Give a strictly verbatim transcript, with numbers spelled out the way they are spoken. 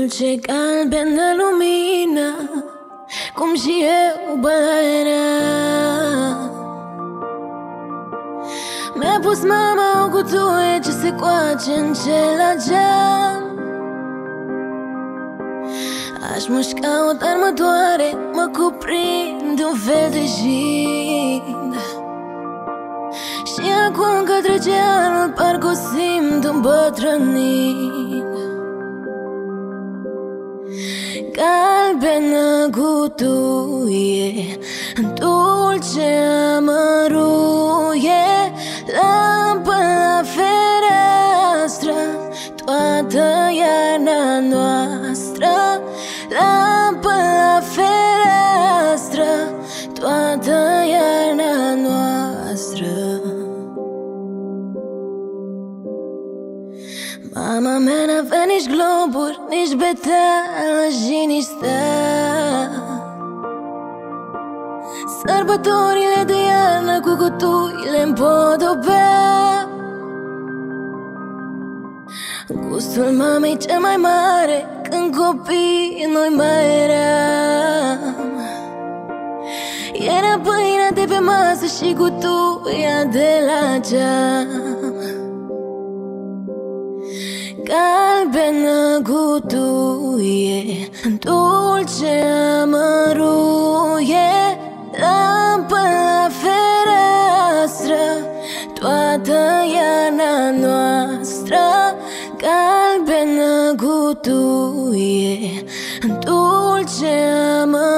Dulce galbenă lumină, cum și eu băierea. Mi-a pus mama o cutuie ce se coace în celălalt geam. Aș mușca o armătoare, mă cuprind un fel de jind. Și acum că trece anul, parcă o simt îmbătrânind. Galbenă cutuie, dulce amăruie, lampă la fereastră, toată iarna noastră. Lampă la fereastră, toată iarna noastră. Mama mea n-avea nici globuri, nici beteală și nici stea. Sărbătorile de iarnă cu cutuile împodobea. Gustul mamei cel mai mare, când copii noi mai eram. Era pâinea de pe masă și cutuia de la geam. Galbenă cutuie, dulce amăruie, lampă la fereastră, toată iarna noastră. Galbenă cutuie, dulce amăruie,